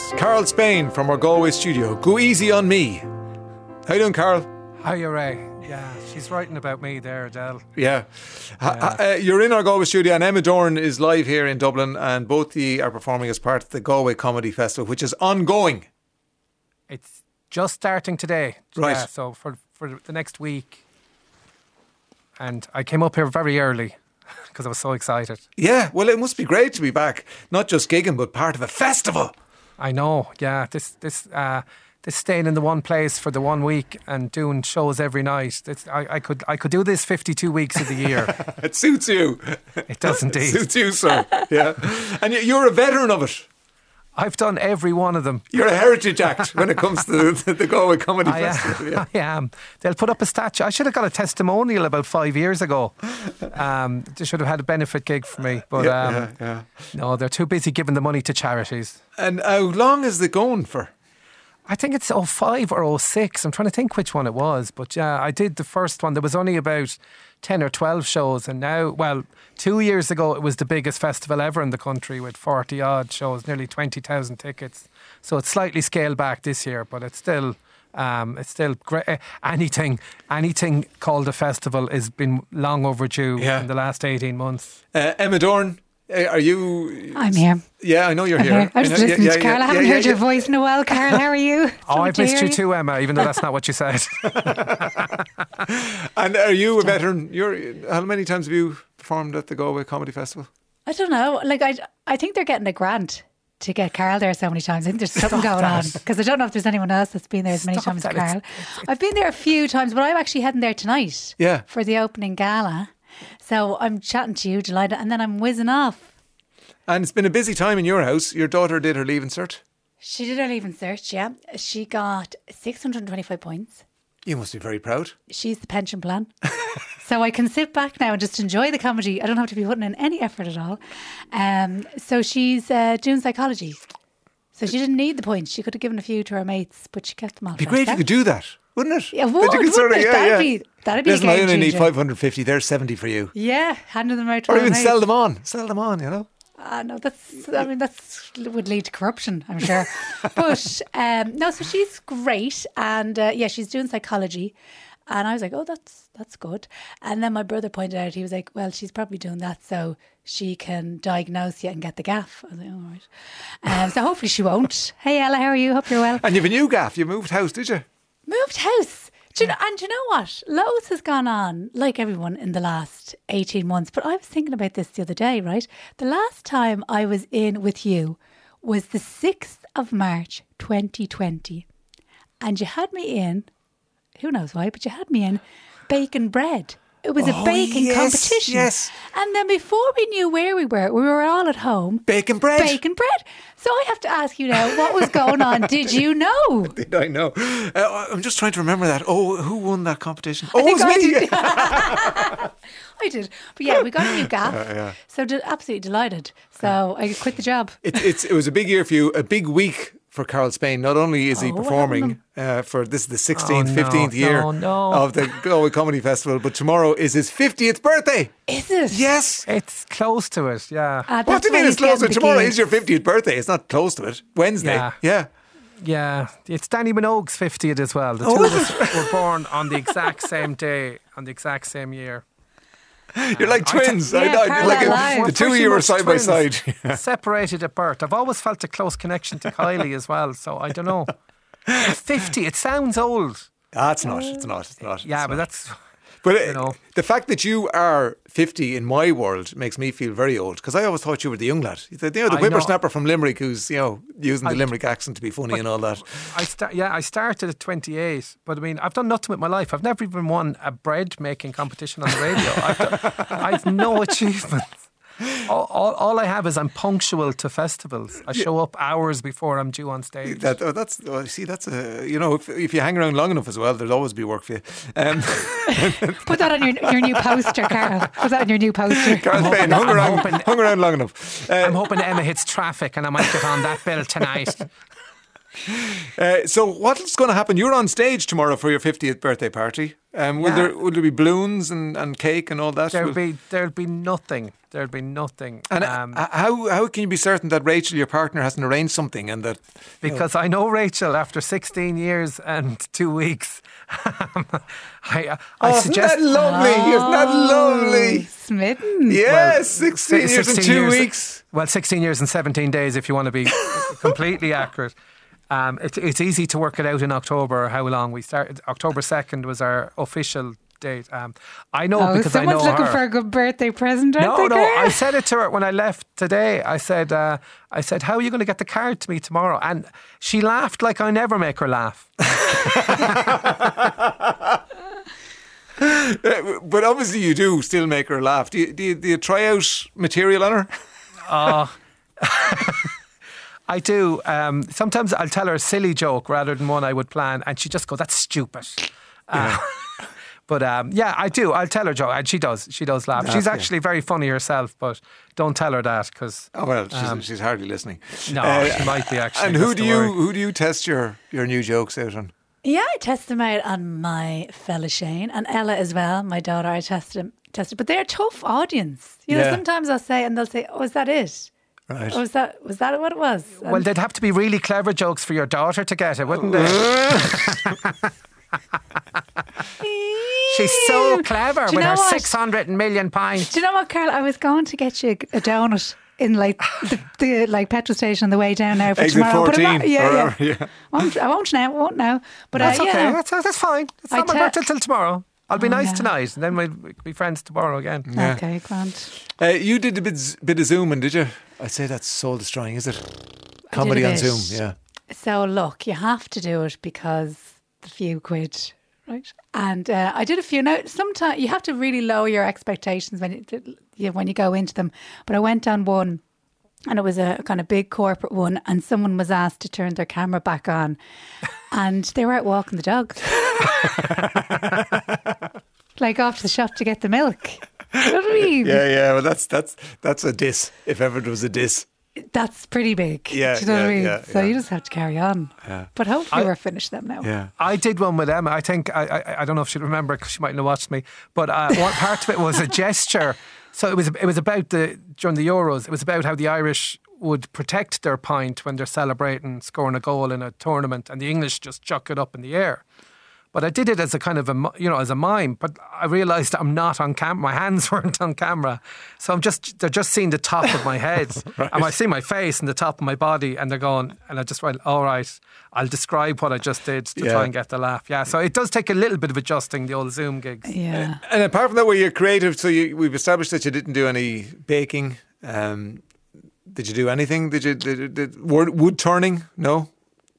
Carol Spain from our Galway studio. Go easy on me. How you doing, Carol? How you, Ray? Yeah, she's writing about me there, Adele. Yeah. You're in our Galway studio, and Emma Doran is live here in Dublin, and both of you are performing as part of the Galway Comedy Festival, which is ongoing. It's just starting today. Right. Yeah, so for the next week. And I came up here very early because I was so excited. Yeah, well, it must be great to be back. Not just gigging, but part of a festival. I know, yeah. This staying in the one place for the 1 week and doing shows every night. I could do this 52 weeks of the year. It suits you. It does indeed. It suits you, sir. Yeah. And you're a veteran of it. I've done every one of them. You're a heritage act when it comes to the Galway Comedy Festival. Yeah. I am. They'll put up a statue. I should have got a testimonial about 5 years ago. They should have had a benefit gig for me. But no, they're too busy giving the money to charities. And how long is it going for? I think it's 05 or 06. I'm trying to think which one it was. But yeah, I did the first one. There was only about 10 or 12 shows. And now, 2 years ago, it was the biggest festival ever in the country with 40 odd shows, nearly 20,000 tickets. So it's slightly scaled back this year, but it's still great. Anything called a festival has been long overdue in the last 18 months. Emma Doran, are you... I'm here. Yeah, I know you're here. I was just listening to Carol. I haven't heard your voice in a while. Carol, how are you? I've missed you too, Emma, even though that's not what you said. And are you a veteran? How many times have you performed at the Galway Comedy Festival? I don't know. I think they're getting a grant to get Carol there so many times. I think there's something going on, because I don't know if there's anyone else that's been there as many times as Carol. I've been there a few times, but I'm actually heading there tonight for the opening gala. So I'm chatting to you, delighted, and then I'm whizzing off. And it's been a busy time in your house. Your daughter did her Leaving Cert. She did her Leaving Cert, yeah. She got 625 points. You must be very proud. She's the pension plan. So I can sit back now and just enjoy the comedy. I don't have to be putting in any effort at all. So she's doing psychology. So she didn't need the points. She could have given a few to her mates, but she kept them all. It'd be great if you could do that, wouldn't it? Yeah, that'd be a Listen, game I only need changer. 550. There's 70 for you. Yeah, handing them out to or her even mates. sell them on, you know. No, that's would lead to corruption, I'm sure. But no, so she's great, and she's doing psychology, and I was like, oh, that's good. And then my brother pointed out, he was like, well, she's probably doing that so she can diagnose you and get the gaff. I was like, all right. So hopefully she won't. Hey Ella, how are you? Hope you're well. And you've a new gaff. You moved house, did you? Moved house. And do you know what? Loads has gone on, like everyone, in the last 18 months. But I was thinking about this the other day, right? The last time I was in with you was the 6th of March, 2020. And you had me in, who knows why, but you had me in bacon bread. It was a baking competition. Yes. And then before we knew where we were all at home. Bacon bread. So I have to ask you now, what was going on? Did you know? Did I know? I'm just trying to remember that. Oh, who won that competition? Oh, it was me. I did. But yeah, we got a new gaff. So absolutely delighted. So I quit the job. It was a big year for you, a big week for Carol Spain. Not only is he performing for this is the 16th, 15th year of the Galway Comedy Festival, but tomorrow is his 50th birthday. Is it? Yes. It's close to it, yeah. What do you mean it's close to it? Tomorrow is your 50th birthday. It's not close to it. Wednesday. Yeah. Yeah, it's Danny Minogue's 50th as well. The two of us were born on the exact same day, on the exact same year. You're like twins. The two of you were side by side. Separated at birth. I've always felt a close connection to Kylie as well, so I don't know. 50, it sounds old. It's not. Yeah, but that's... But the fact that you are 50 in my world makes me feel very old, because I always thought you were the young lad. The whippersnapper from Limerick who's using the Limerick accent to be funny and all that. I started at 28, but I mean, I've done nothing with my life. I've never even won a bread making competition on the radio. I've no achievements. All I have is I'm punctual to festivals. I show up hours before I'm due on stage. If you hang around long enough as well, there'll always be work for you. Put that on your new poster, Carol. Put that on your new poster. Carol Spain hung around long enough. I'm hoping Emma hits traffic and I might get on that bill tonight. So what's going to happen? You're on stage tomorrow for your 50th birthday party. Will there be balloons and cake and all that? There'll be nothing. There'll be nothing. And how can you be certain that Rachel, your partner, hasn't arranged something and that? Because I know Rachel after 16 years and 2 weeks. I suggest. Isn't that lovely? Isn't that lovely? Smitten. Yes, 16 years and 2 weeks. Well, 16 years and 17 days if you want to be completely accurate. It's easy to work it out in October how long we started. October 2nd was our official date. I know because I know her. Someone's looking for a good birthday present, aren't they? No, I said it to her when I left today. I said, how are you going to get the card to me tomorrow? And she laughed like I never make her laugh. But obviously you do still make her laugh. Do you try out material on her? I do. Sometimes I'll tell her a silly joke rather than one I would plan, and she just goes, "That's stupid." But I do. I'll tell her joke, and she does. She does laugh. She's actually very funny herself, but don't tell her that because. Oh well, she's hardly listening. No, she might be actually. And who do you test your new jokes out on? Yeah, I test them out on my fella Shane and Ella as well. My daughter, I tested. But they're a tough audience. You know, sometimes I'll say, and they'll say, "Oh, is that it?" Right. Or was that what it was? Well, they'd have to be really clever jokes for your daughter to get it, wouldn't they? She's so clever with her 600 million pints. Do you know what, Carl? I was going to get you a donut in like the petrol station on the way down now for Exit tomorrow. 14. I won't now. But that's okay. Yeah. That's fine. It's not my birthday till tomorrow. I'll be nice tonight, and then we'll be friends tomorrow again. Yeah. Okay, grand. You did a bit of Zooming, did you? I say that's soul destroying, is it? Comedy on Zoom, yeah. So look, you have to do it because the few quid, right? And I did a few. Now, sometimes you have to really lower your expectations when you go into them. But I went on one, and it was a kind of big corporate one, and someone was asked to turn their camera back on, and they were out walking the dog. Like off to the shop to get the milk. You know what I mean? Yeah. Well, that's a diss. If ever there was a diss, that's pretty big. Yeah, do you know what I mean? Yeah, so you just have to carry on. Yeah. But hopefully we're finished them now. Yeah. I did one with Emma. I think I don't know if she'll remember because she mightn't have watched me. But one part of it was a gesture. So it was about during the Euros. It was about how the Irish would protect their pint when they're celebrating scoring a goal in a tournament, and the English just chuck it up in the air. But I did it as a kind of as a mime. But I realised I'm not on camera. My hands weren't on camera, so they're just seeing the top of my head, right. And I see my face and the top of my body, and they're going. And I just went, all right, I'll describe what I just did to try and get the laugh. Yeah, so it does take a little bit of adjusting the old Zoom gigs. Yeah. And apart from that, were you creative? So we've established that you didn't do any baking. Did you do anything? Did wood turning? No.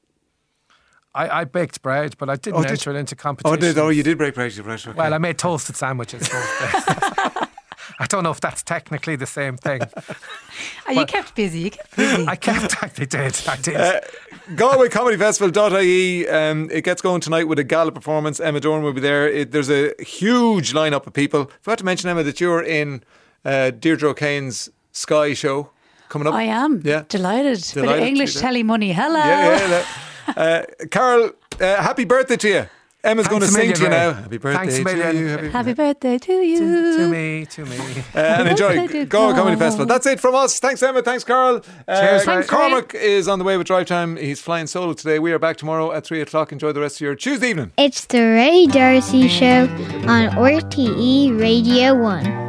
I baked bread, but I didn't enter it into competition. You did bake bread, right? Okay. Well, I made toasted sandwiches. I don't know if that's technically the same thing. You kept busy. I did. GalwayComedyFestival.ie. It gets going tonight with a gala performance. Emma Doran will be there. There's a huge lineup of people. Forgot to mention, Emma, that you're in Deirdre O'Kane's Sky show coming up. I am. Yeah. Delighted. Bit of English telly money. Hello. Yeah. Carl, happy birthday to you. Emma's going to sing to you now. Happy birthday to you. Happy birthday to you. To me. And enjoy Galway Comedy Festival. That's it from us. Thanks, Emma. Thanks, Carl. Cheers. Cormac is on the way with Drive Time. He's flying solo today. We are back tomorrow at 3 o'clock. Enjoy the rest of your Tuesday evening. It's the Ray Darcy Show on RTE Radio 1.